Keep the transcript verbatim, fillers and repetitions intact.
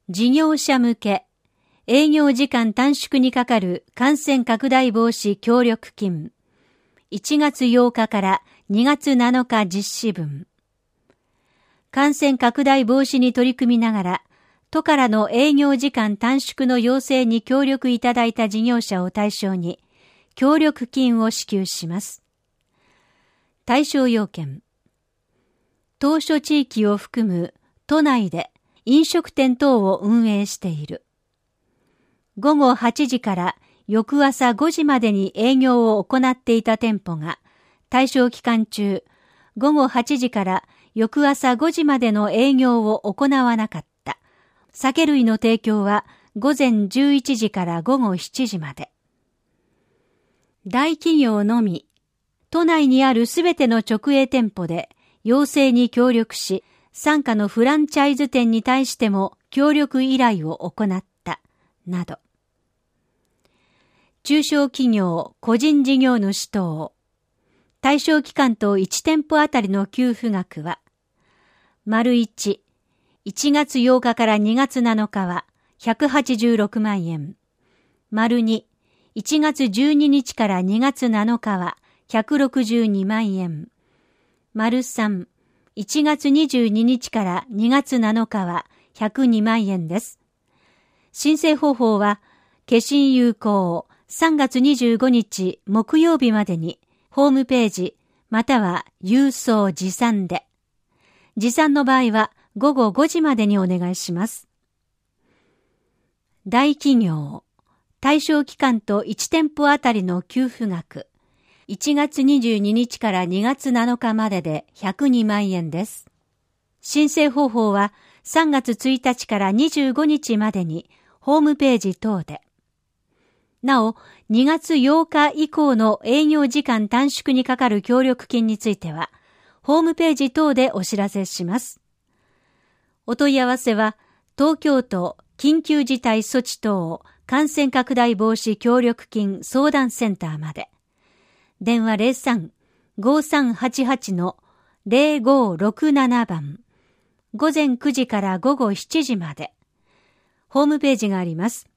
事業者向け、営業時間短縮にかかる感染拡大防止協力金。いちがつようかからにがつなのか実施分。感染拡大防止に取り組みながら、都からの営業時間短縮の要請に協力いただいた事業者を対象に、協力金を支給します。対象要件。当初地域を含む都内で飲食店等を運営している。ごごはちじから翌朝ごじまでに営業を行っていた店舗が、対象期間中、ごごはちじから翌朝ごじまでの営業を行わなかった。酒類の提供はごぜんじゅういちじからごごしちじまで。大企業のみ、都内にあるすべての直営店舗で要請に協力し、傘下のフランチャイズ店に対しても協力依頼を行った、など。中小企業、個人事業主等、対象期間といち店舗あたりの給付額は、丸いち、いちがつようかからにがつなのかはひゃくはちじゅうろくまんえん、丸に、いちがつじゅうににちからにがつなのかはひゃくろくじゅうにまんえん、丸さん、いちがつにじゅうににちからにがつなのかはひゃくにまんえんです。申請方法は、消印有効さんがつにじゅうごにち木曜日までに、ホームページ、または郵送持参で。持参の場合はごごごじまでにお願いします。大企業、対象期間といち店舗あたりの給付額、いちがつにじゅうににちからにがつなのかまででひゃくにまんえんです。申請方法はさんがつついたちからにじゅうごにちまでにホームページ等で。なお、にがつようか以降の営業時間短縮にかかる協力金については、ホームページ等でお知らせします。お問い合わせは、東京都緊急事態措置等感染拡大防止協力金相談センターまで。電話 ゼロさん ごさんはちはち のゼロごろくなな 番。午前くじから午後しちじまで。ホームページがあります。